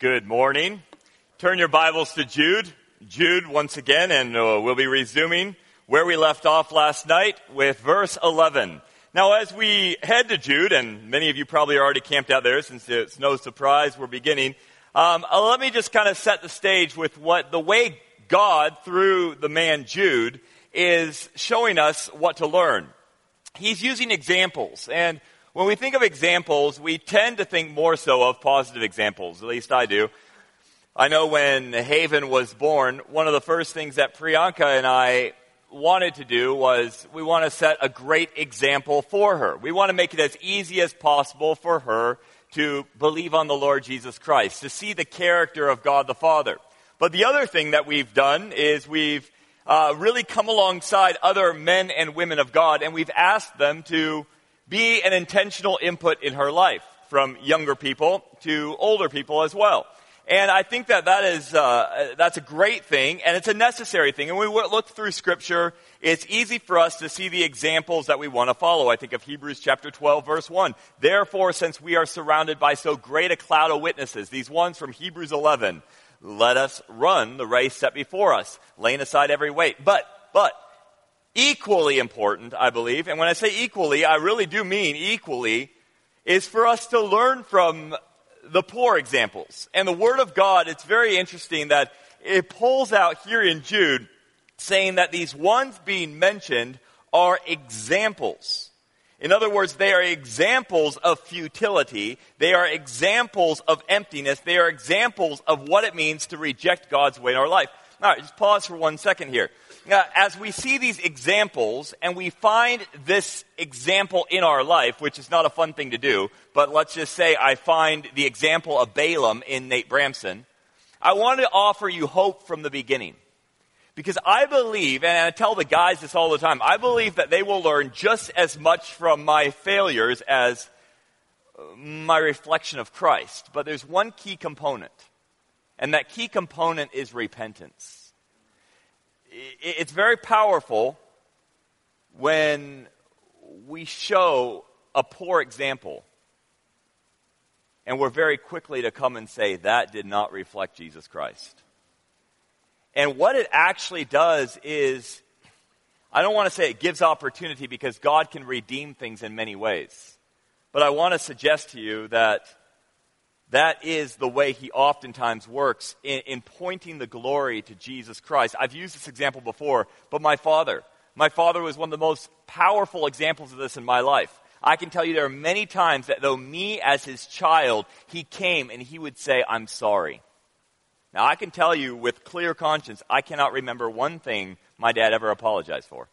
Good morning. Turn your Bibles to Jude. Jude once again, and we'll be resuming where we left off last night with verse 11. Now, as we head to Jude, and many of you probably are already camped out there since it's no surprise we're beginning, let me just kind of set the stage with the way God, through the man Jude, is showing us what to learn. He's using examples, and when we think of examples, we tend to think more so of positive examples, at least I do. I know when Haven was born, one of the first things that Priyanka and I wanted to do was we want to set a great example for her. We want to make it as easy as possible for her to believe on the Lord Jesus Christ, to see the character of God the Father. But the other thing that we've done is we've really come alongside other men and women of God, and we've asked them to be an intentional input in her life, from younger people to older people as well. And I think that's a great thing, and it's a necessary thing. And when we look through Scripture, it's easy for us to see the examples that we want to follow. I think of Hebrews chapter 12, verse 1. Therefore, since we are surrounded by so great a cloud of witnesses, these ones from Hebrews 11, let us run the race set before us, laying aside every weight. But equally important, I believe, and when I say equally, I really do mean equally, is for us to learn from the poor examples. And the Word of God, it's very interesting that it pulls out here in Jude, saying that these ones being mentioned are examples. In other words, they are examples of futility. They are examples of emptiness. They are examples of what it means to reject God's way in our life. All right, just pause for 1 second here. As we see these examples and we find this example in our life, which is not a fun thing to do, but let's just say I find the example of Balaam in Nate Bramson, I want to offer you hope from the beginning. Because I believe, and I tell the guys this all the time, I believe that they will learn just as much from my failures as my reflection of Christ. But there's one key component, and that key component is repentance. It's very powerful when we show a poor example and we're very quickly to come and say, that did not reflect Jesus Christ. And what it actually does is, I don't want to say it gives opportunity because God can redeem things in many ways. But I want to suggest to you that is the way he oftentimes works in pointing the glory to Jesus Christ. I've used this example before, but my father was one of the most powerful examples of this in my life. I can tell you there are many times that though me as his child, he came and he would say, I'm sorry. Now I can tell you with clear conscience, I cannot remember one thing my dad ever apologized for.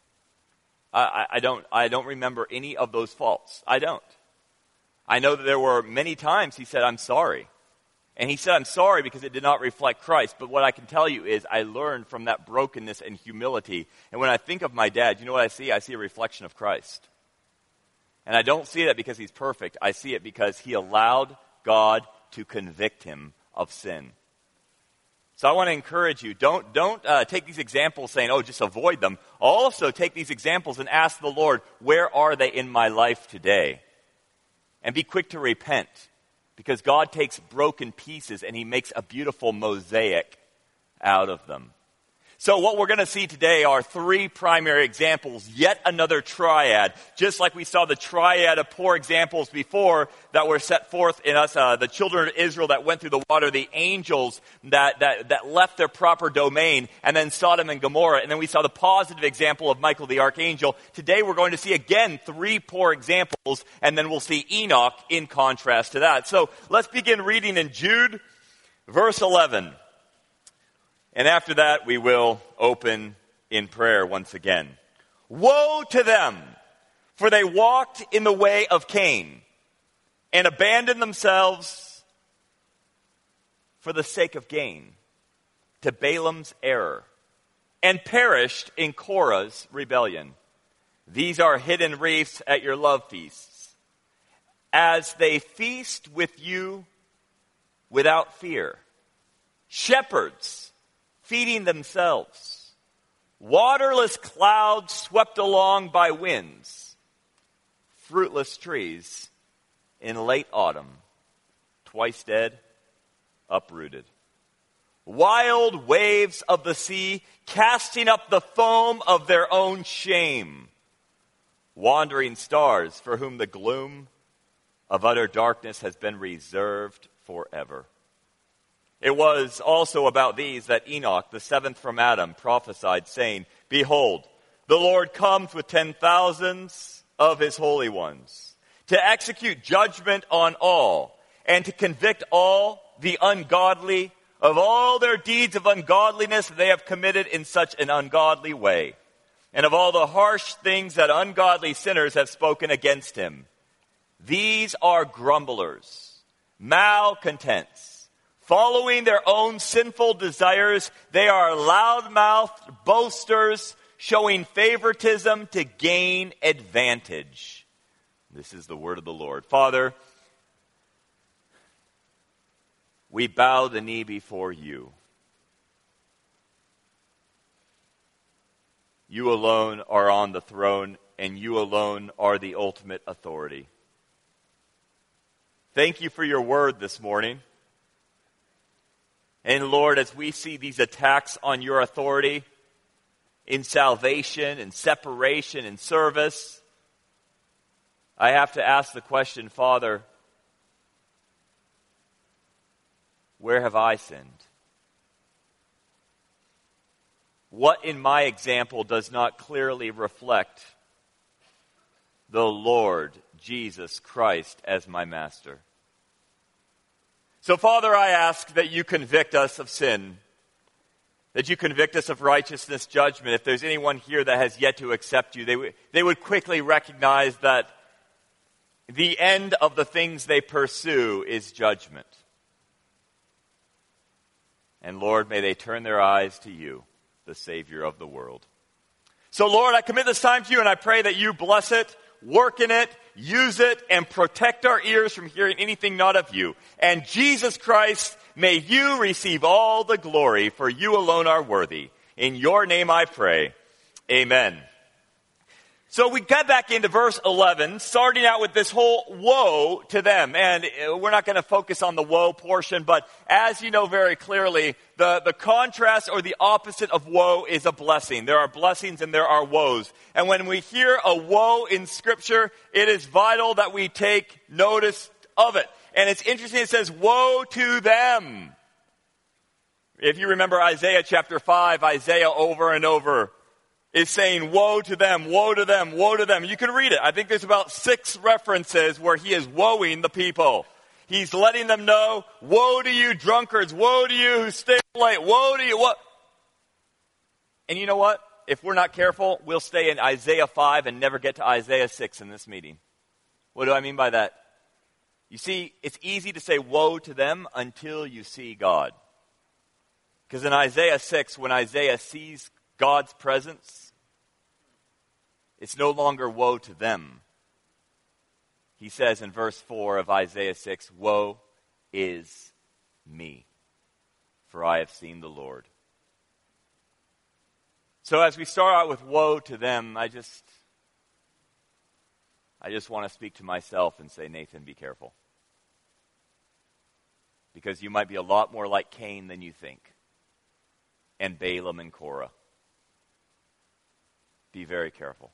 I don't remember any of those faults. I don't. I know that there were many times he said, I'm sorry. And he said, I'm sorry because it did not reflect Christ. But what I can tell you is I learned from that brokenness and humility. And when I think of my dad, you know what I see? I see a reflection of Christ. And I don't see that because he's perfect. I see it because he allowed God to convict him of sin. So I want to encourage you, don't take these examples saying, oh, just avoid them. Also take these examples and ask the Lord, where are they in my life today? And be quick to repent, because God takes broken pieces and he makes a beautiful mosaic out of them. So what we're going to see today are three primary examples, yet another triad. Just like we saw the triad of poor examples before that were set forth in us, the children of Israel that went through the water, the angels that left their proper domain, and then Sodom and Gomorrah. And then we saw the positive example of Michael the archangel. Today we're going to see again three poor examples, and then we'll see Enoch in contrast to that. So let's begin reading in Jude, verse 11. And after that, we will open in prayer once again. Woe to them, for they walked in the way of Cain and abandoned themselves for the sake of gain to Balaam's error and perished in Korah's rebellion. These are hidden reefs at your love feasts, as they feast with you without fear. Shepherds feeding themselves, waterless clouds swept along by winds, fruitless trees in late autumn, twice dead, uprooted. Wild waves of the sea, casting up the foam of their own shame. Wandering stars, for whom the gloom of utter darkness has been reserved forever. It was also about these that Enoch, the seventh from Adam, prophesied, saying, Behold, the Lord comes with 10,000s of his holy ones, to execute judgment on all, and to convict all the ungodly of all their deeds of ungodliness they have committed in such an ungodly way, and of all the harsh things that ungodly sinners have spoken against him. These are grumblers, malcontents, following their own sinful desires. They are loud-mouthed boasters, showing favoritism to gain advantage. This is the word of the Lord. Father, we bow the knee before you. You alone are on the throne, and you alone are the ultimate authority. Thank you for your word this morning. And Lord, as we see these attacks on your authority in salvation and separation and service, I have to ask the question, Father, where have I sinned? What in my example does not clearly reflect the Lord Jesus Christ as my master? So, Father, I ask that you convict us of sin, that you convict us of righteousness, judgment. If there's anyone here that has yet to accept you, they would quickly recognize that the end of the things they pursue is judgment. And Lord, may they turn their eyes to you, the Savior of the world. So Lord, I commit this time to you, and I pray that you bless it, work in it, use it, and protect our ears from hearing anything not of you. And Jesus Christ, may you receive all the glory, for you alone are worthy. In your name I pray. Amen. So we get back into verse 11, starting out with this whole woe to them. And we're not going to focus on the woe portion, but as you know very clearly, the contrast or the opposite of woe is a blessing. There are blessings and there are woes. And when we hear a woe in Scripture, it is vital that we take notice of it. And it's interesting, it says, woe to them. If you remember Isaiah chapter 5, Isaiah over and over is saying, woe to them, woe to them, woe to them. You can read it. I think there's about 6 references where he is woeing the people. He's letting them know, woe to you drunkards, woe to you who stay late, woe to you, what? And you know what? If we're not careful, we'll stay in Isaiah 5 and never get to Isaiah 6 in this meeting. What do I mean by that? You see, it's easy to say woe to them until you see God. Because in Isaiah 6, when Isaiah sees God's presence, it's no longer woe to them. He says in verse 4 of Isaiah 6, woe is me, for I have seen the Lord. So as we start out with woe to them, I just want to speak to myself and say, Nathan, be careful. Because you might be a lot more like Cain than you think, and Balaam and Korah. Be very careful.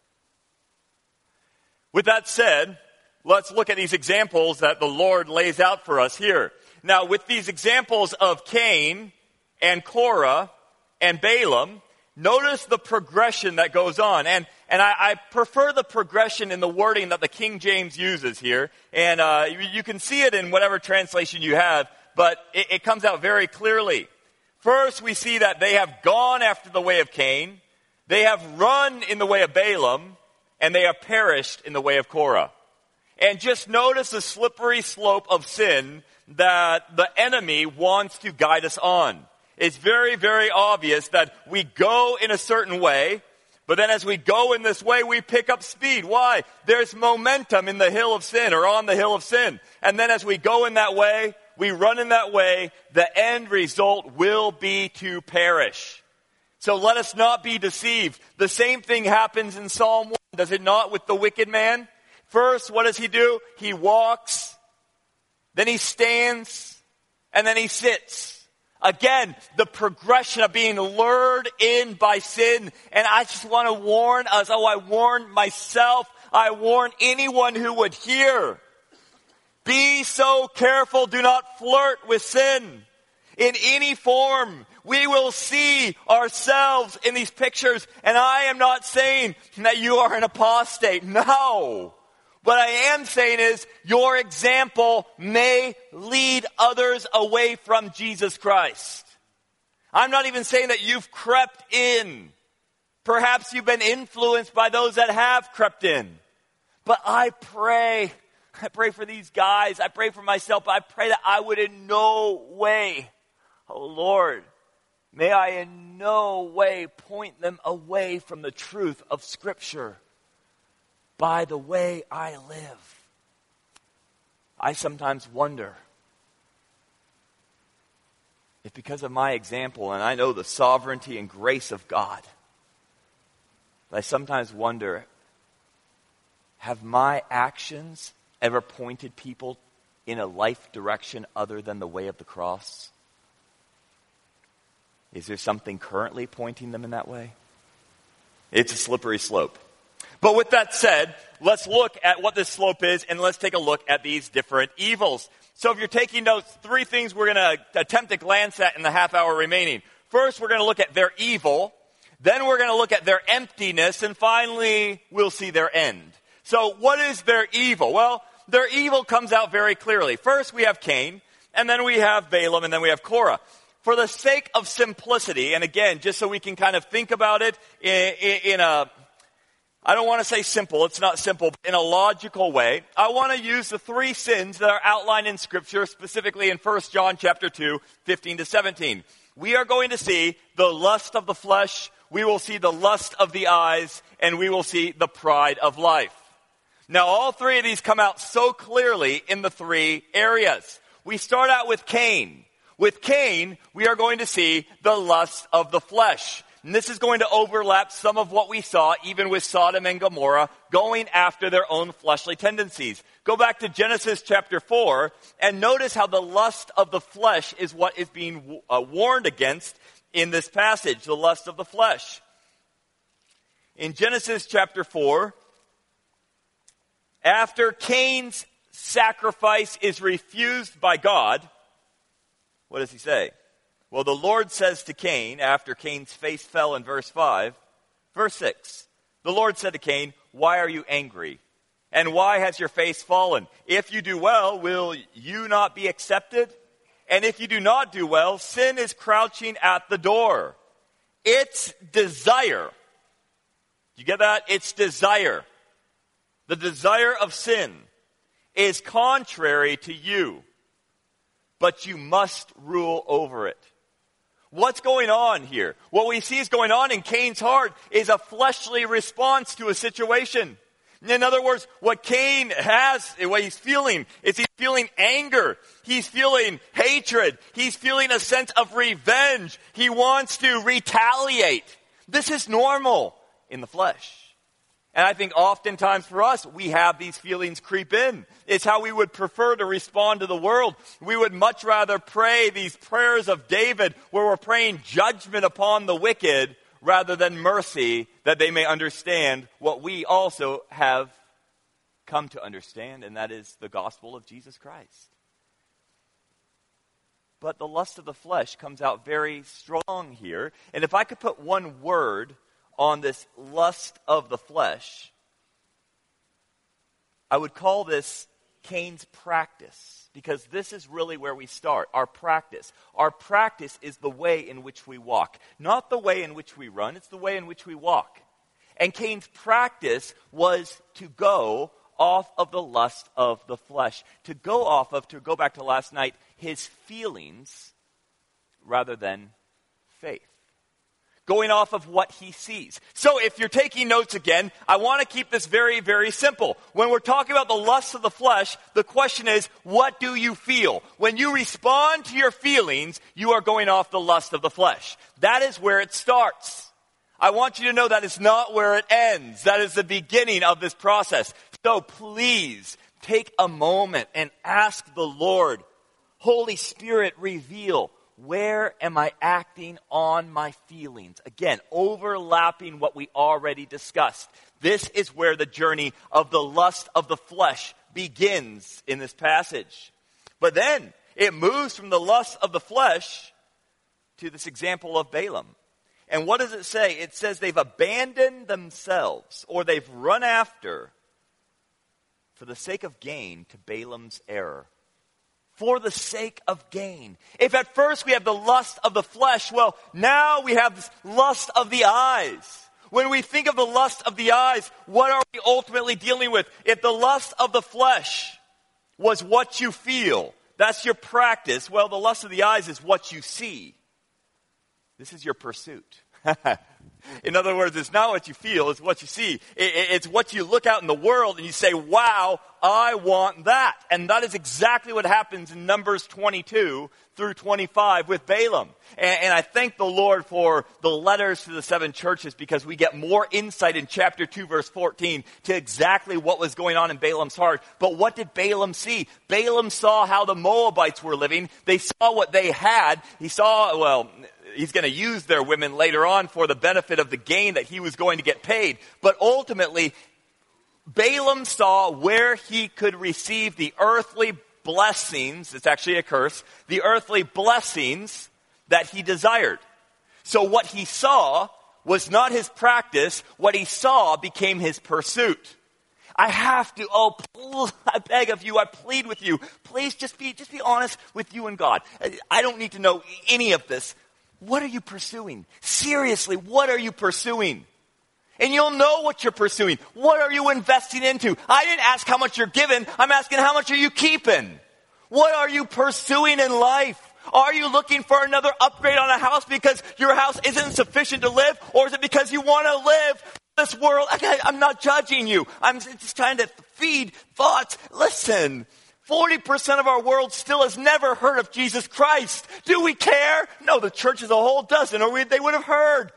With that said, let's look at these examples that the Lord lays out for us here. Now, with these examples of Cain and Korah and Balaam, notice the progression that goes on. And I prefer the progression in the wording that the King James uses here. And you can see it in whatever translation you have, but it comes out very clearly. First, we see that they have gone after the way of Cain. They have run in the way of Balaam. And they have perished in the way of Korah. And just notice the slippery slope of sin that the enemy wants to guide us on. It's very, very obvious that we go in a certain way, but then as we go in this way, we pick up speed. Why? There's momentum in the hill of sin or on the hill of sin. And then as we go in that way, we run in that way, the end result will be to perish. So let us not be deceived. The same thing happens in Psalm 1, does it not, with the wicked man? First, what does he do? He walks, then he stands, and then he sits. Again, the progression of being lured in by sin. And I just want to warn us. I warn myself. I warn anyone who would hear. Be so careful. Do not flirt with sin in any form. We will see ourselves in these pictures. And I am not saying that you are an apostate. No. What I am saying is your example may lead others away from Jesus Christ. I'm not even saying that you've crept in. Perhaps you've been influenced by those that have crept in. But I pray for these guys. I pray for myself. I pray that I would in no way, oh Lord, may I in no way point them away from the truth of Scripture. By the way I live. I sometimes wonder if because of my example, and I know the sovereignty and grace of God, I sometimes wonder, have my actions ever pointed people in a life direction other than the way of the cross? Is there something currently pointing them in that way? It's a slippery slope. But with that said, let's look at what this slope is, and let's take a look at these different evils. So if you're taking notes, 3 things we're going to attempt to glance at in the half hour remaining. First, we're going to look at their evil. Then we're going to look at their emptiness. And finally, we'll see their end. So what is their evil? Well, their evil comes out very clearly. First, we have Cain, and then we have Balaam, and then we have Korah. For the sake of simplicity, and again, just so we can kind of think about it in a... I don't want to say simple, it's not simple, but in a logical way. I want to use the 3 sins that are outlined in Scripture, specifically in 1 John chapter 2, 15 to 17. We are going to see the lust of the flesh, we will see the lust of the eyes, and we will see the pride of life. Now, all 3 of these come out so clearly in the 3 areas. We start out with Cain. With Cain, we are going to see the lust of the flesh. And this is going to overlap some of what we saw even with Sodom and Gomorrah going after their own fleshly tendencies. Go back to Genesis chapter 4 and notice how the lust of the flesh is what is being warned against in this passage, the lust of the flesh. In Genesis chapter 4, after Cain's sacrifice is refused by God, what does he say? Well, the Lord says to Cain, after Cain's face fell in verse 5, verse 6, the Lord said to Cain, why are you angry? And why has your face fallen? If you do well, will you not be accepted? And if you do not do well, sin is crouching at the door. Its desire. You get that? Its desire. The desire of sin is contrary to you, but you must rule over it. What's going on here? What we see is going on in Cain's heart is a fleshly response to a situation. In other words, what Cain has, what he's feeling, is he's feeling anger. He's feeling hatred. He's feeling a sense of revenge. He wants to retaliate. This is normal in the flesh. And I think oftentimes for us, we have these feelings creep in. It's how we would prefer to respond to the world. We would much rather pray these prayers of David where we're praying judgment upon the wicked rather than mercy, that they may understand what we also have come to understand, and that is the gospel of Jesus Christ. But the lust of the flesh comes out very strong here. And if I could put one word on this lust of the flesh, I would call this Cain's practice, because this is really where we start, our practice. Our practice is the way in which we walk, not the way in which we run, it's the way in which we walk. And Cain's practice was to go off of the lust of the flesh, to go back to last night, his feelings rather than faith. Going off of what he sees. So if you're taking notes again, I want to keep this very, very simple. When we're talking about the lust of the flesh, the question is, what do you feel? When you respond to your feelings, you are going off the lust of the flesh. That is where it starts. I want you to know that is not where it ends. That is the beginning of this process. So please take a moment and ask the Lord, Holy Spirit, reveal, where am I acting on my feelings? Again, overlapping what we already discussed. This is where the journey of the lust of the flesh begins in this passage. But then it moves from the lust of the flesh to this example of Balaam. And what does it say? It says they've abandoned themselves, or they've run after, for the sake of gain, to Balaam's error. For the sake of gain. If at first we have the lust of the flesh, well, now we have this lust of the eyes. When we think of the lust of the eyes, what are we ultimately dealing with? If the lust of the flesh was what you feel, that's your practice, well, the lust of the eyes is what you see. This is your pursuit. In other words, it's not what you feel, it's what you see. It's what you look out in the world and you say, wow, I want that. And that is exactly what happens in Numbers 22 through 25 with Balaam. And I thank the Lord for the letters to the 7 churches, because we get more insight in chapter 2, verse 14 to exactly what was going on in Balaam's heart. But what did Balaam see? Balaam saw how the Moabites were living. They saw what they had. He saw, well, he's going to use their women later on for the benefit of the gain that he was going to get paid. But ultimately, Balaam saw where he could receive the earthly blessings, it's actually a curse, the earthly blessings that he desired. So what he saw was not his practice. What he saw became his pursuit. I have to, I beg of you, I plead with you, please just be honest with you and God. I don't need to know any of this. What are you pursuing? Seriously, what are you pursuing? And you'll know what you're pursuing. What are you investing into? I didn't ask how much you're giving. I'm asking how much are you keeping? What are you pursuing in life? Are you looking for another upgrade on a house because your house isn't sufficient to live? Or is it because you want to live this world? I'm not judging you. I'm just trying to feed thoughts. Listen, 40% of our world still has never heard of Jesus Christ. Do we care? No, the church as a whole doesn't, or they would have heard.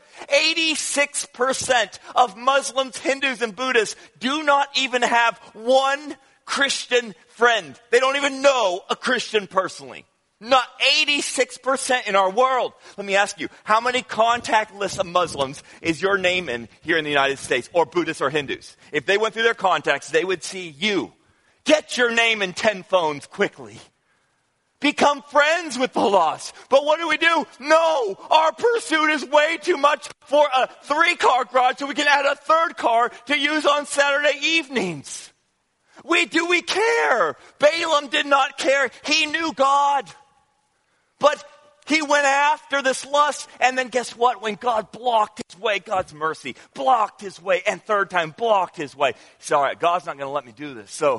86% of Muslims, Hindus, and Buddhists do not even have one Christian friend. They don't even know a Christian personally. Not 86% in our world. Let me ask you, how many contact lists of Muslims is your name in here in the United States, or Buddhists or Hindus? If they went through their contacts, they would see you. Get your name in 10 phones quickly. Become friends with the lost. But what do? No, our pursuit is way too much for a 3-car garage, so we can add a 3rd car to use on Saturday evenings. We care? Balaam did not care. He knew God. But he went after this lust, and then guess what? When God blocked his way, God's mercy blocked his way, and 3rd time blocked his way. He said, all right, God's not going to let me do this, so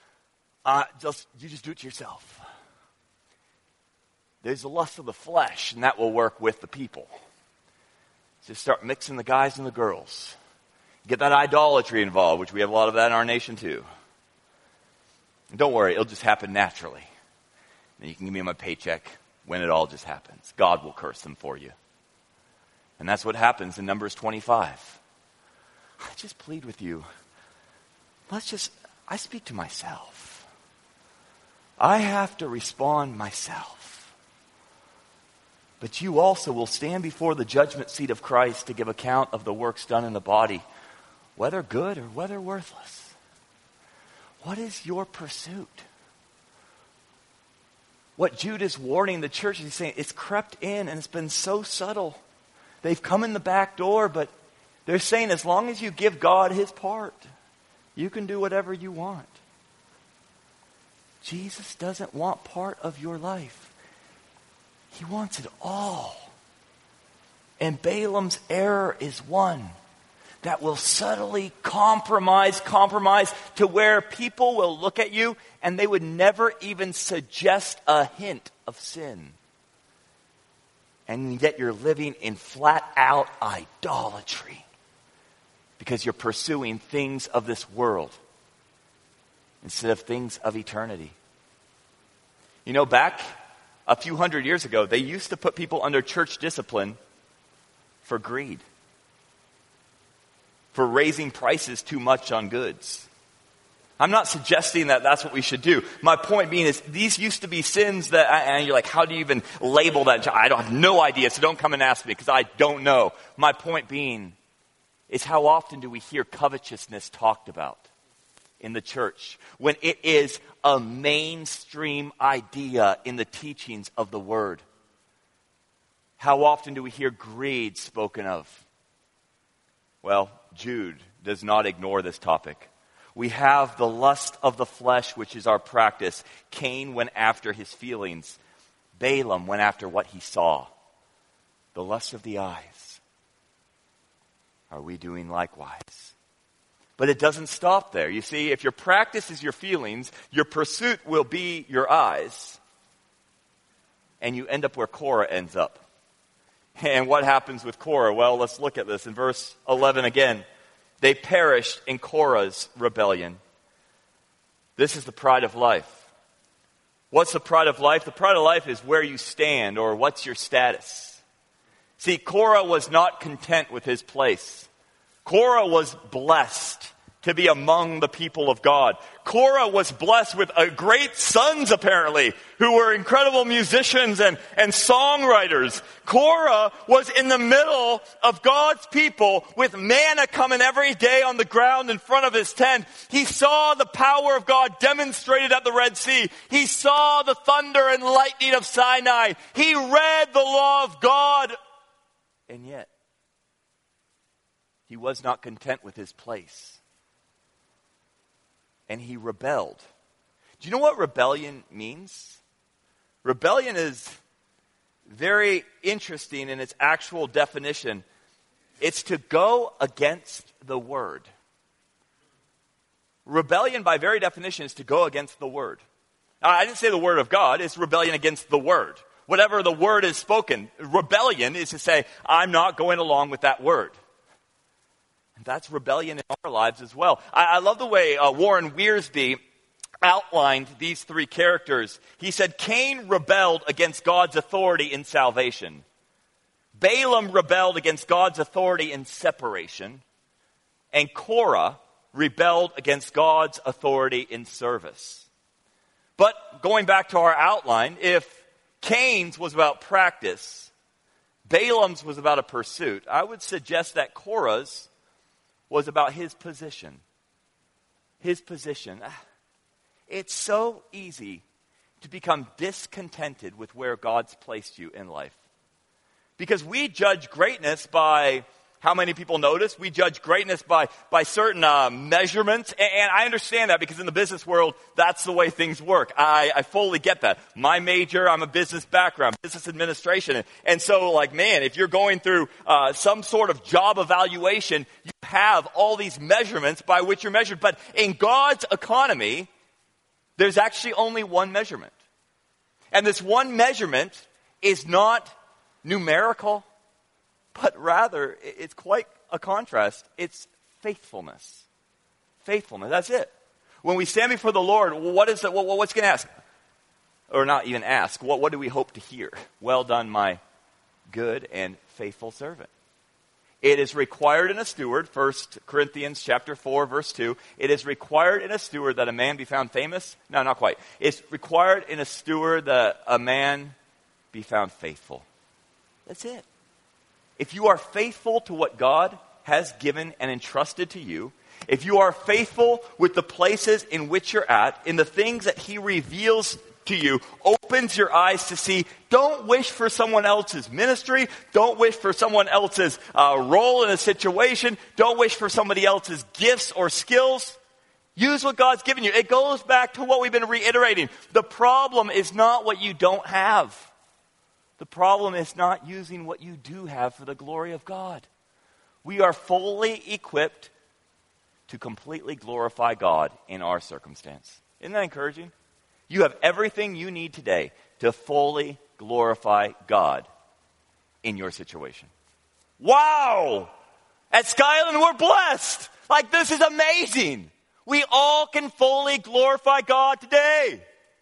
you just do it to yourself. There's the lust of the flesh, and that will work with the people. Just start mixing the guys and the girls. Get that idolatry involved, which we have a lot of that in our nation too. And don't worry, it'll just happen naturally. And you can give me my paycheck when it all just happens. God will curse them for you. And that's what happens in Numbers 25. I just plead with you. I speak to myself. I have to respond myself. But you also will stand before the judgment seat of Christ to give account of the works done in the body, whether good or whether worthless. What is your pursuit? What Jude is warning the church, he's saying it's crept in and it's been so subtle. They've come in the back door, but they're saying as long as you give God his part, you can do whatever you want. Jesus doesn't want part of your life. He wants it all. And Balaam's error is one that will subtly compromise to where people will look at you and they would never even suggest a hint of sin. And yet you're living in flat out idolatry because you're pursuing things of this world instead of things of eternity. You know, back a few hundred years ago, they used to put people under church discipline for greed, for raising prices too much on goods. I'm not suggesting that that's what we should do. My point being is these used to be sins that, and you're like, how do you even label that? I don't have no idea, so don't come and ask me because I don't know. My point being is how often do we hear covetousness talked about in the church when it is a mainstream idea in the teachings of the Word? How often do we hear greed spoken of? Well, Jude does not ignore this topic. We have the lust of the flesh, which is our practice. Cain went after his feelings. Balaam went after what he saw. The lust of the eyes. Are we doing likewise? But it doesn't stop there. You see, if your practice is your feelings, your pursuit will be your eyes. And you end up where Korah ends up. And what happens with Korah? Well, let's look at this in verse 11 again. They perished in Korah's rebellion. This is the pride of life. What's the pride of life? The pride of life is where you stand or what's your status. See, Korah was not content with his place. Korah was blessed to be among the people of God. Korah was blessed with great sons, apparently, who were incredible musicians and songwriters. Korah was in the middle of God's people with manna coming every day on the ground in front of his tent. He saw the power of God demonstrated at the Red Sea. He saw the thunder and lightning of Sinai. He read the law of God. And yet, he was not content with his place. And he rebelled. Do you know what rebellion means? Rebellion is very interesting in its actual definition. It's to go against the word. Rebellion, by very definition, is to go against the word. Now, I didn't say the word of God. It's rebellion against the word. Whatever the word is spoken, rebellion is to say, I'm not going along with that word. And that's rebellion in our lives as well. I love the way Warren Wiersbe outlined these three characters. He said, Cain rebelled against God's authority in salvation. Balaam rebelled against God's authority in separation. And Korah rebelled against God's authority in service. But going back to our outline, if Cain's was about practice, Balaam's was about a pursuit, I would suggest that Korah's was about his position. His position. It's so easy to become discontented with where God's placed you in life. Because we judge greatness by how many people notice. We judge greatness by certain measurements. And I understand that because in the business world, that's the way things work. I fully get that. My major, I'm a business background, business administration. And so, like, man, if you're going through some sort of job evaluation, you have all these measurements by which you're measured. But in God's economy, there's actually only one measurement. And this one measurement is not numerical, but rather, it's quite a contrast. It's faithfulness. Faithfulness, that's it. When we stand before the Lord, what's going to ask? Or not even ask, what do we hope to hear? Well done, my good and faithful servant. It is required in a steward, 1 Corinthians chapter 4, verse 2. It is required in a steward that a man be found famous. No, not quite. It's required in a steward that a man be found faithful. That's it. If you are faithful to what God has given and entrusted to you, if you are faithful with the places in which you're at, in the things that He reveals to you, opens your eyes to see, don't wish for someone else's ministry, don't wish for someone else's role in a situation, don't wish for somebody else's gifts or skills. Use what God's given you. It goes back to what we've been reiterating. The problem is not what you don't have. The problem is not using what you do have for the glory of God. We are fully equipped to completely glorify God in our circumstance. Isn't that encouraging? You have everything you need today to fully glorify God in your situation. Wow! At Skyland, we're blessed. Like, this is amazing. We all can fully glorify God today.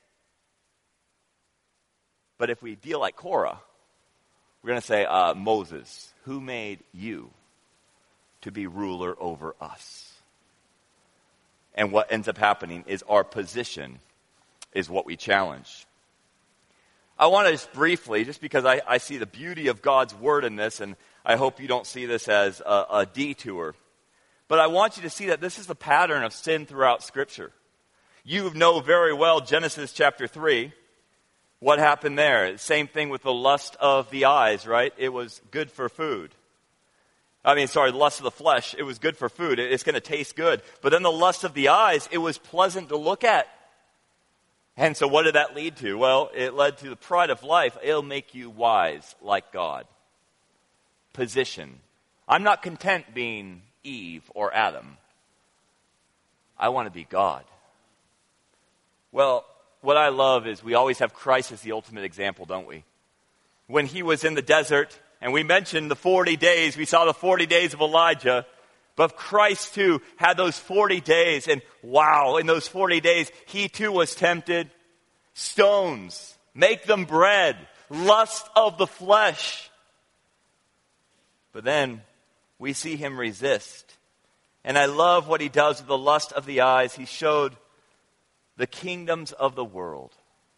But if we deal like Korah, we're going to say, Moses, who made you to be ruler over us? And what ends up happening is our position is what we challenge. I want to just briefly, just because I see the beauty of God's word in this, and I hope you don't see this as a detour, but I want you to see that this is the pattern of sin throughout Scripture. You know very well Genesis chapter 3. What happened there? Same thing with the lust of the eyes, right? It was good for food. The lust of the flesh, it was good for food. It's going to taste good. But then the lust of the eyes, it was pleasant to look at. And so what did that lead to? Well, it led to the pride of life. It'll make you wise like God. Position. I'm not content being Eve or Adam. I want to be God. Well, what I love is we always have Christ as the ultimate example, don't we? When he was in the desert, and we mentioned the 40 days, we saw the 40 days of Elijah, but Christ too had those 40 days, and wow, in those 40 days, he too was tempted. Stones, make them bread, lust of the flesh. But then we see him resist. And I love what he does with the lust of the eyes. He showed the kingdoms of the world.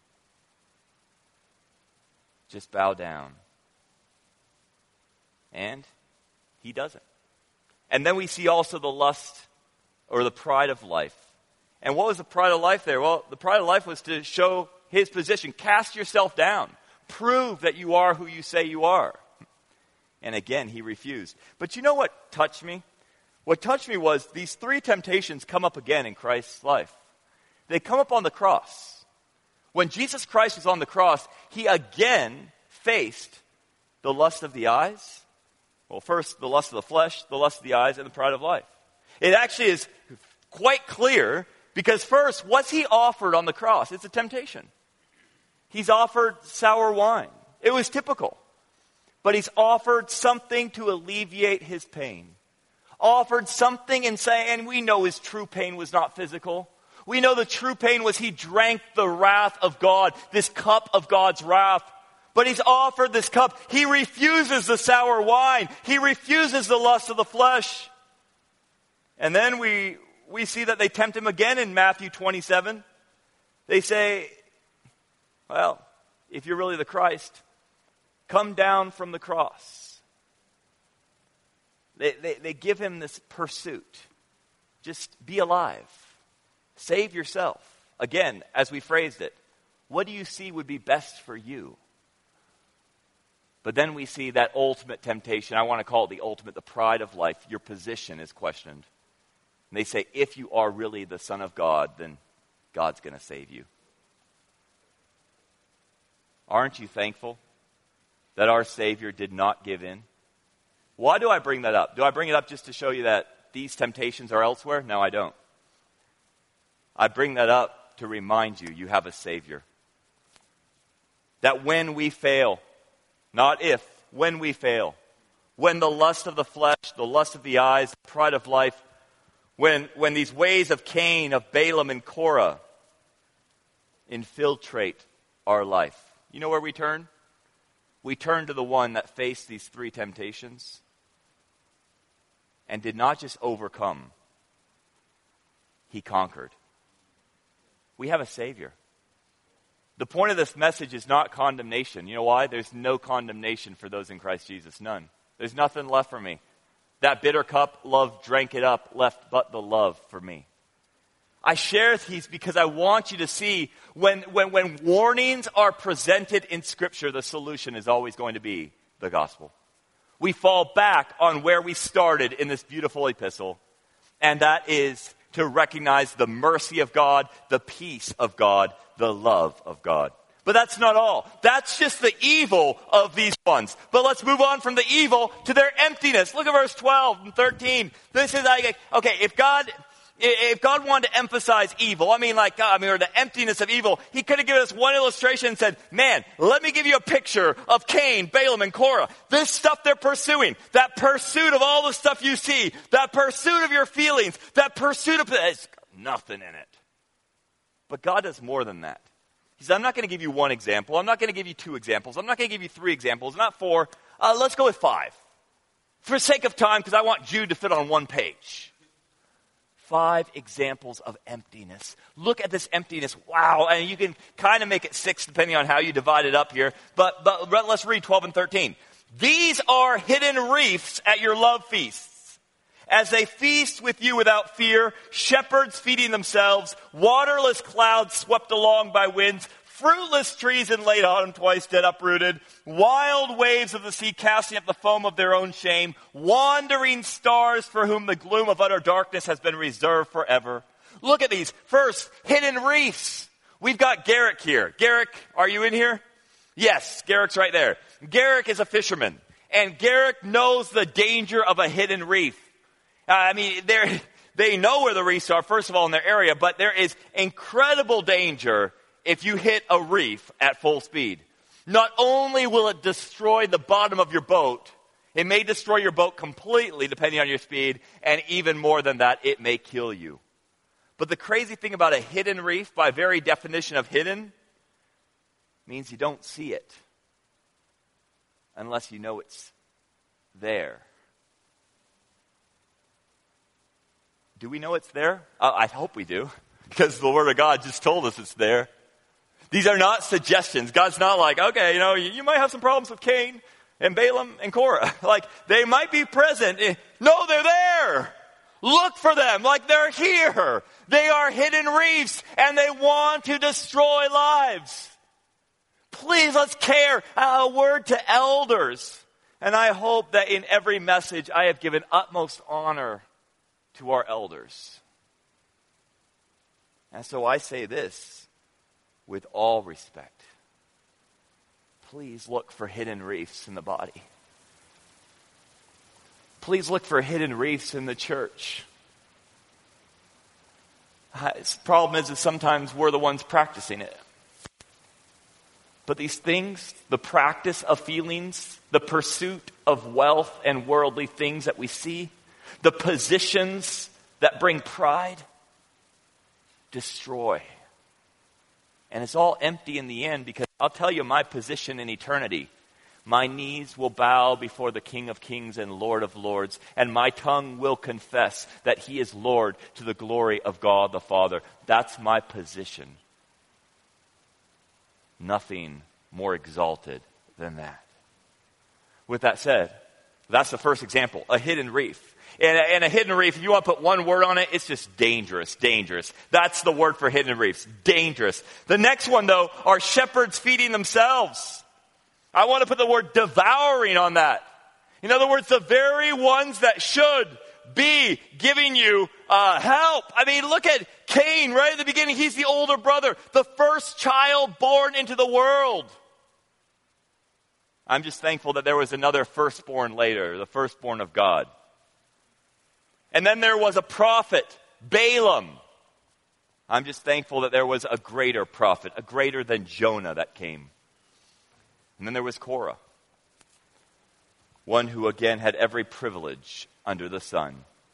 Just bow down. And he doesn't. And then we see also the lust or the pride of life. And what was the pride of life there? Well, the pride of life was to show his position. Cast yourself down. Prove that you are who you say you are. And again, he refused. But you know what touched me? What touched me was these three temptations come up again in Christ's life. They come up on the cross. When Jesus Christ was on the cross, he again faced the lust of the eyes. Well, first, the lust of the flesh, the lust of the eyes, and the pride of life. It actually is quite clear because first, what's he offered on the cross? It's a temptation. He's offered sour wine. It was typical. But he's offered something to alleviate his pain. Offered something and we know his true pain was not physical. We know the true pain was he drank the wrath of God, this cup of God's wrath. But he's offered this cup. He refuses the sour wine. He refuses the lust of the flesh. And then we see that they tempt him again in Matthew 27. They say, well, if you're really the Christ, come down from the cross. They give him this pursuit. Just be alive. Save yourself. Again, as we phrased it, what do you see would be best for you? But then we see that ultimate temptation. I want to call it the ultimate, the pride of life. Your position is questioned. And they say, if you are really the Son of God, then God's going to save you. Aren't you thankful that our Savior did not give in? Why do I bring that up? Do I bring it up just to show you that these temptations are elsewhere? No, I don't. I bring that up to remind you, you have a Savior. That when we fail, not if, when we fail, when the lust of the flesh, the lust of the eyes, the pride of life, when these ways of Cain, of Balaam and Korah infiltrate our life, you know where we turn? We turn to the one that faced these three temptations and did not just overcome, he conquered. We have a Savior. The point of this message is not condemnation. You know why? There's no condemnation for those in Christ Jesus. None. There's nothing left for me. That bitter cup, love drank it up, left but the love for me. I share these because I want you to see when warnings are presented in Scripture, the solution is always going to be the gospel. We fall back on where we started in this beautiful epistle, and that is to recognize the mercy of God, the peace of God, the love of God. But that's not all. That's just the evil of these ones. But let's move on from the evil to their emptiness. Look at verse 12 and 13. This is like, okay, if God wanted to emphasize evil, or the emptiness of evil, he could have given us one illustration and said, man, let me give you a picture of Cain, Balaam, and Korah. This stuff they're pursuing, that pursuit of all the stuff you see, that pursuit of your feelings, that pursuit of, there's nothing in it. But God does more than that. He said, I'm not going to give you one example. I'm not going to give you two examples. I'm not going to give you three examples, not four. Let's go with 5. For sake of time, because I want Jude to fit on one page. 5 examples of emptiness. Look at this emptiness. Wow. And you can kind of make it 6 depending on how you divide it up here. But let's read 12 and 13. These are hidden reefs at your love feasts. As they feast with you without fear, shepherds feeding themselves, waterless clouds swept along by winds, fruitless trees in late autumn twice dead uprooted, wild waves of the sea casting up the foam of their own shame, wandering stars for whom the gloom of utter darkness has been reserved forever. Look at these. First, hidden reefs. We've got Garrick here. Garrick, are you in here? Yes, Garrick's right there. Garrick is a fisherman, and Garrick knows the danger of a hidden reef. They know where the reefs are, first of all, in their area, but there is incredible danger if you hit a reef at full speed. Not only will it destroy the bottom of your boat, it may destroy your boat completely depending on your speed, and even more than that, it may kill you. But the crazy thing about a hidden reef, by very definition of hidden, means you don't see it unless you know it's there. Do we know it's there? I hope we do, because the Word of God just told us it's there. These are not suggestions. God's not like, okay, you might have some problems with Cain and Balaam and Korah. Like, they might be present. No, they're there. Look for them. Like, they're here. They are hidden reefs, and they want to destroy lives. Please, let's care. A word to elders. And I hope that in every message I have given utmost honor to our elders. And so I say this with all respect. Please look for hidden reefs in the body. Please look for hidden reefs in the church. The problem is that sometimes we're the ones practicing it. But these things, the practice of feelings, the pursuit of wealth and worldly things that we see, the positions that bring pride, destroy. And it's all empty in the end, because I'll tell you my position in eternity. My knees will bow before the King of Kings and Lord of Lords, and my tongue will confess that He is Lord, to the glory of God the Father. That's my position. Nothing more exalted than that. With that said, that's the first example, a hidden reef. And a hidden reef, if you want to put one word on it, it's just dangerous, dangerous. That's the word for hidden reefs, dangerous. The next one, though, are shepherds feeding themselves. I want to put the word devouring on that. In other words, the very ones that should be giving you help. I mean, look at Cain right at the beginning. He's the older brother, the first child born into the world. I'm just thankful that there was another firstborn later, the firstborn of God. And then there was a prophet, Balaam. I'm just thankful that there was a greater prophet, a greater than Jonah that came. And then there was Korah, one who again had every privilege under the sun.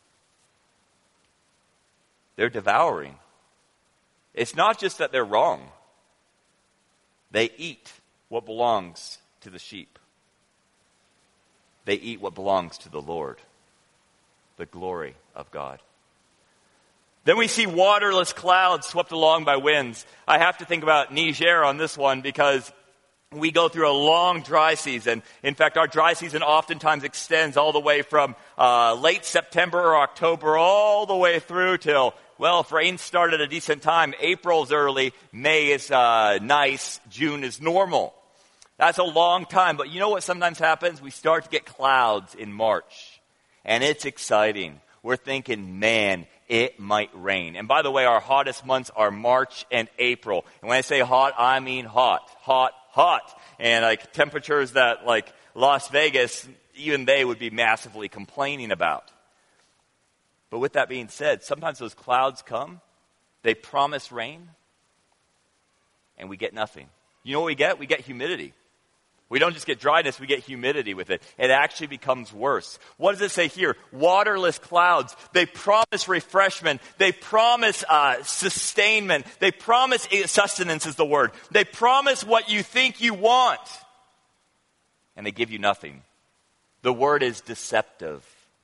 They're devouring. It's not just that they're wrong. They eat what belongs to the sheep. They eat what belongs to the Lord, the glory of God. Then we see waterless clouds swept along by winds. I have to think about Niger on this one, because we go through a long dry season. In fact, our dry season oftentimes extends all the way from late September or October all the way through till, well, if rain started at a decent time, April's early, May is nice, June is normal. That's a long time. But you know what sometimes happens? We start to get clouds in March, and it's exciting. We're thinking, man, it might rain. And by the way, our hottest months are March and April. And when I say hot, I mean hot, hot, hot. And like temperatures that like Las Vegas, even they would be massively complaining about. But with that being said, sometimes those clouds come, they promise rain, and we get nothing. You know what we get? We get humidity. We don't just get dryness, we get humidity with it. It actually becomes worse. What does it say here? Waterless clouds. They promise refreshment. They promise sustainment. They promise sustenance is the word. They promise what you think you want. And they give you nothing. The word is deceptive.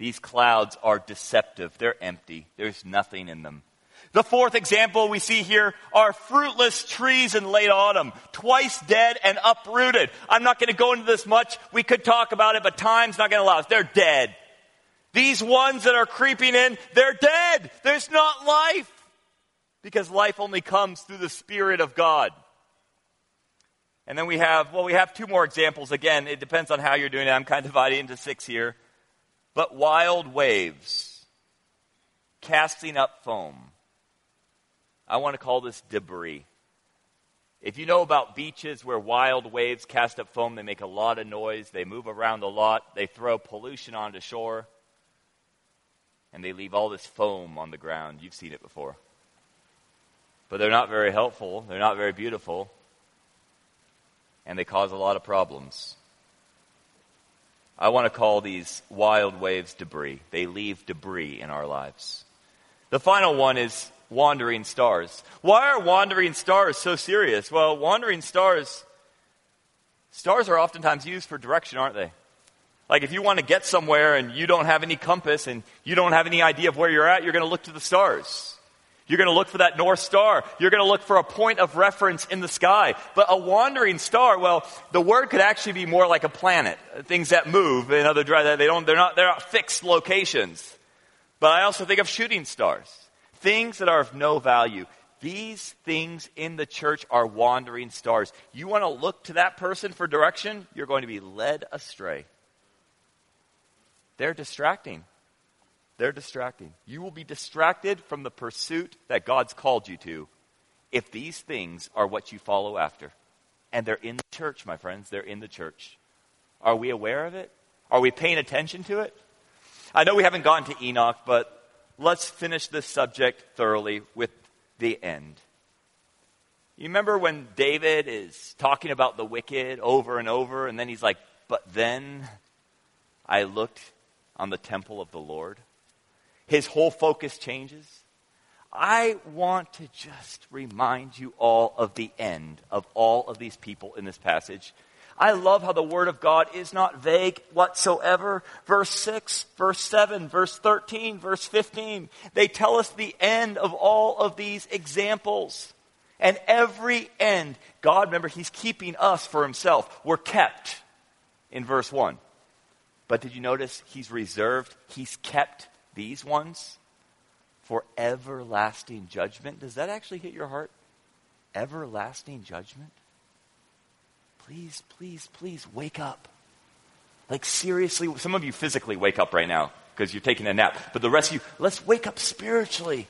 These clouds are deceptive. They're empty. There's nothing in them. The fourth example we see here are fruitless trees in late autumn, twice dead and uprooted. I'm not going to go into this much. We could talk about it, but time's not going to allow us. They're dead. These ones that are creeping in, they're dead. There's not life. Because life only comes through the Spirit of God. And then we have two more examples. Again, it depends on how you're doing it. I'm kind of dividing into 6 here. But wild waves, casting up foam. I want to call this debris. If you know about beaches where wild waves cast up foam, they make a lot of noise. They move around a lot. They throw pollution onto shore. And they leave all this foam on the ground. You've seen it before. But they're not very helpful. They're not very beautiful. And they cause a lot of problems. I want to call these wild waves debris. They leave debris in our lives. The final one is wandering stars. Why are wandering stars so serious? Well, wandering stars are oftentimes used for direction, aren't they? Like if you want to get somewhere and you don't have any compass and you don't have any idea of where you're at, you're going to look to the stars. You're going to look for that North Star. You're going to look for a point of reference in the sky. But a wandering star, well, the word could actually be more like a planet. Things that move in other directions. They're not fixed locations. But I also think of shooting stars. Things that are of no value. These things in the church are wandering stars. You want to look to that person for direction? You're going to be led astray. They're distracting. They're distracting. You will be distracted from the pursuit that God's called you to if these things are what you follow after. And they're in the church, my friends. They're in the church. Are we aware of it? Are we paying attention to it? I know we haven't gone to Enoch, but let's finish this subject thoroughly with the end. You remember when David is talking about the wicked over and over, and then he's like, but then I looked on the temple of the Lord. His whole focus changes. I want to just remind you all of the end of all of these people in this passage. I love how the Word of God is not vague whatsoever. Verse 6, verse 7, verse 13, verse 15. They tell us the end of all of these examples. And every end, God, remember, He's keeping us for Himself. We're kept in verse 1. But did you notice He's reserved, He's kept these ones for everlasting judgment? Does that actually hit your heart? Everlasting judgment? Please, please, please wake up. Like seriously, some of you physically wake up right now because you're taking a nap. But the rest of you, let's wake up spiritually.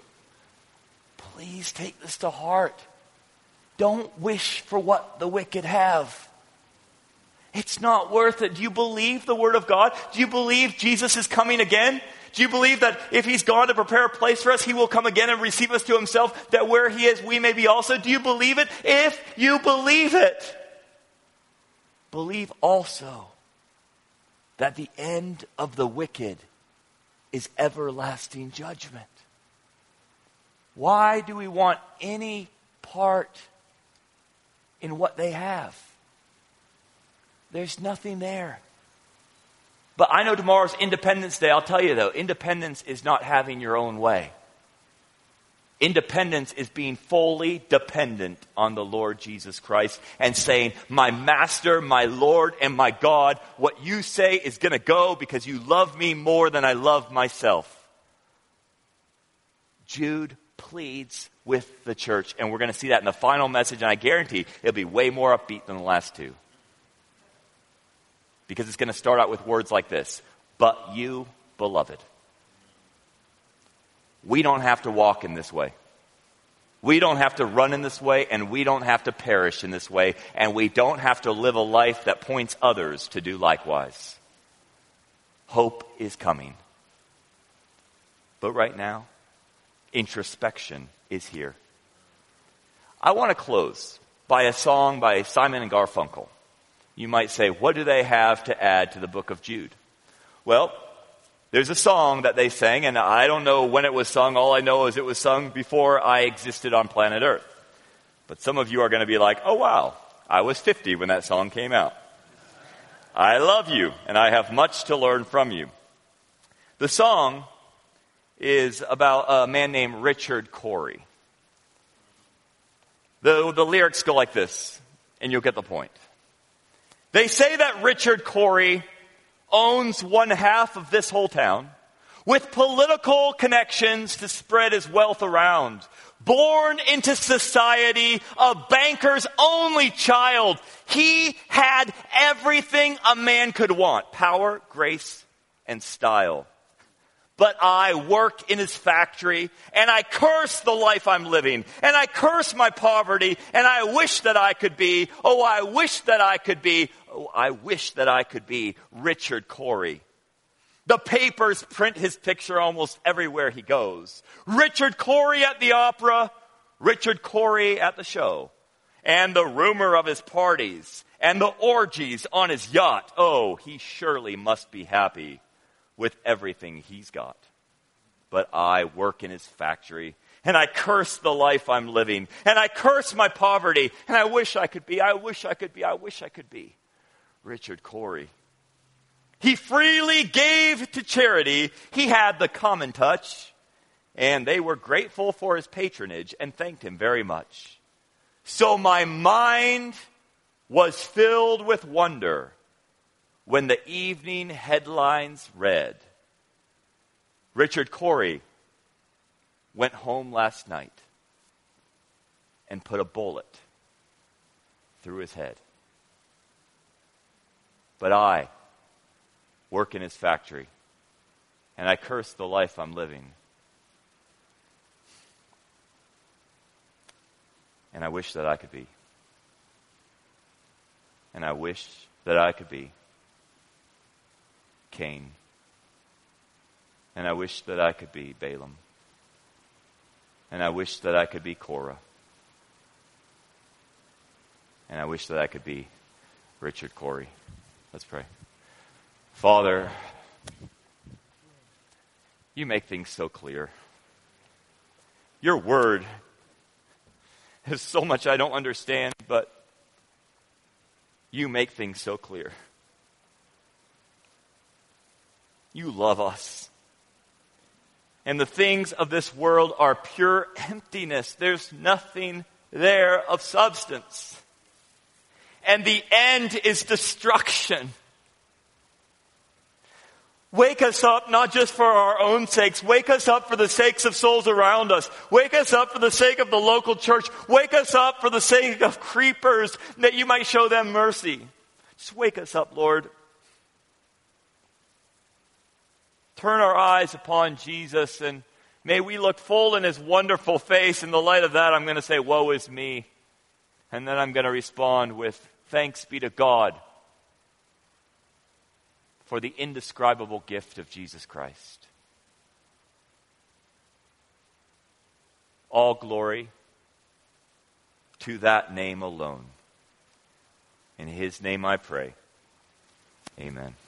Please take this to heart. Don't wish for what the wicked have. It's not worth it. Do you believe the Word of God? Do you believe Jesus is coming again? Do you believe that if He's gone to prepare a place for us, He will come again and receive us to Himself, that where He is, we may be also? Do you believe it? If you believe it, believe also that the end of the wicked is everlasting judgment. Why do we want any part in what they have? There's nothing there. But I know tomorrow's Independence Day. I'll tell you though, independence is not having your own way. Independence is being fully dependent on the Lord Jesus Christ and saying, my Master, my Lord, and my God, what you say is going to go because you love me more than I love myself. Jude pleads with the church, and we're going to see that in the final message, and I guarantee it'll be way more upbeat than the last two. Because it's going to start out with words like this, but you, beloved. We don't have to walk in this way. We don't have to run in this way, and we don't have to perish in this way, and we don't have to live a life that points others to do likewise. Hope is coming. But right now, introspection is here. I want to close by a song by Simon and Garfunkel. You might say, what do they have to add to the book of Jude? Well, there's a song that they sang, and I don't know when it was sung. All I know is it was sung before I existed on planet Earth. But some of you are going to be like, oh wow, I was 50 when that song came out. I love you, and I have much to learn from you. The song is about a man named Richard Cory. The lyrics go like this, and you'll get the point. They say that Richard Cory owns one half of this whole town, with political connections to spread his wealth around. Born into society, a banker's only child, he had everything a man could want: power, grace, and style. But I work in his factory, and I curse the life I'm living, and I curse my poverty, and I wish that I could be, oh, I wish that I could be, oh, I wish that I could be Richard Cory. The papers print his picture almost everywhere he goes. Richard Cory at the opera, Richard Cory at the show. And the rumor of his parties and the orgies on his yacht. Oh, he surely must be happy with everything he's got. But I work in his factory, and I curse the life I'm living, and I curse my poverty, and I wish I could be, I wish I could be, I wish I could be Richard Cory. He freely gave to charity. He had the common touch, and they were grateful for his patronage and thanked him very much. So my mind was filled with wonder when the evening headlines read, Richard Cory went home last night and put a bullet through his head. But I work in his factory, and I curse the life I'm living. And I wish that I could be. And I wish that I could be Cain. And I wish that I could be Balaam. And I wish that I could be Korah. And I wish that I could be Richard Cory. Let's pray. Father, you make things so clear. Your word has so much I don't understand, but you make things so clear. You love us. And the things of this world are pure emptiness. There's nothing there of substance. And the end is destruction. Wake us up, not just for our own sakes. Wake us up for the sakes of souls around us. Wake us up for the sake of the local church. Wake us up for the sake of creepers, that you might show them mercy. Just wake us up, Lord. Turn our eyes upon Jesus, and may we look full in his wonderful face. In the light of that, I'm going to say, woe is me. And then I'm going to respond with, thanks be to God for the indescribable gift of Jesus Christ. All glory to that name alone. In his name I pray. Amen.